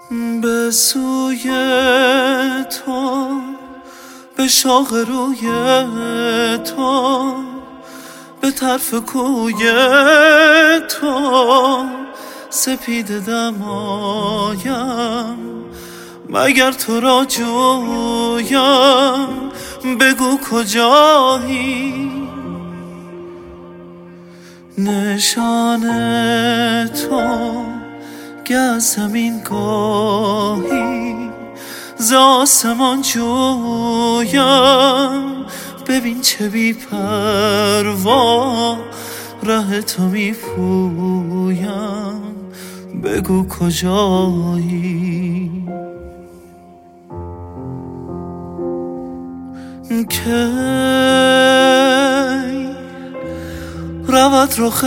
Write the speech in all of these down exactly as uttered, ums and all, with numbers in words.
به سوی تو، به شاخ روی تو، به طرف کوی تو سپیده دمایم. مگر تو را جویم، بگو کجایی؟ نشان تو گه زمین گاهی ز آسمان جویم. ببین چه بی پروا ره تو می پویم، بگو کجایی؟ کی رود رخ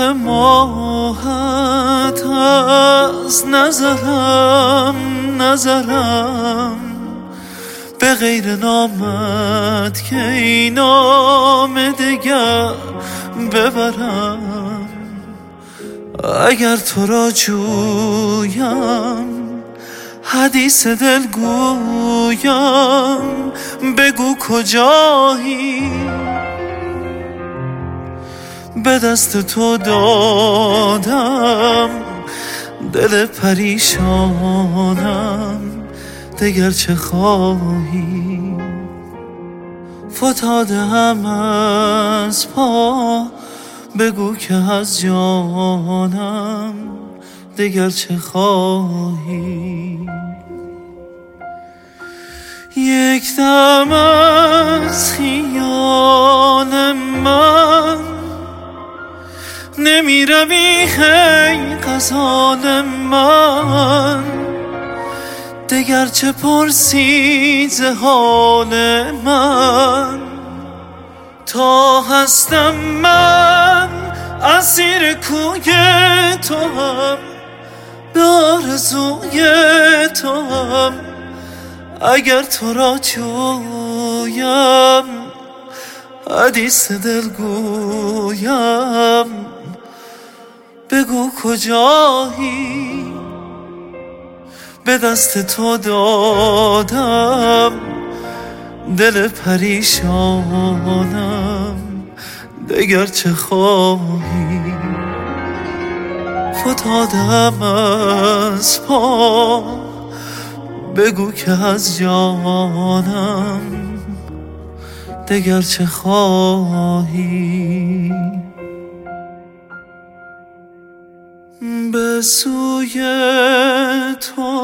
ماهت از نظرم نظرم، به غیر نامت که این نام دگر ببرم. اگر تو را جویم، حدیث دل گویم، بگو کجایی؟ به دست تو دادم دل پریشانم، دگر چه خواهی؟ فتاده هم از پا، بگو که از جانم دگر چه خواهی؟ یک دم از خیال من نمی روی ای غزال من، دگر چه پرسی ز حال من؟ تا هستم من اسیر کوی تو هم، به آرزوی تو هم. اگر تو را جویم، حدیث دل گویم، بگو کجایی؟ به دست تو دادم دل پریشانم، دگر چه خواهی؟ فتادم از پا، بگو که از جانم دگر چه خواهی؟ به سوی تو،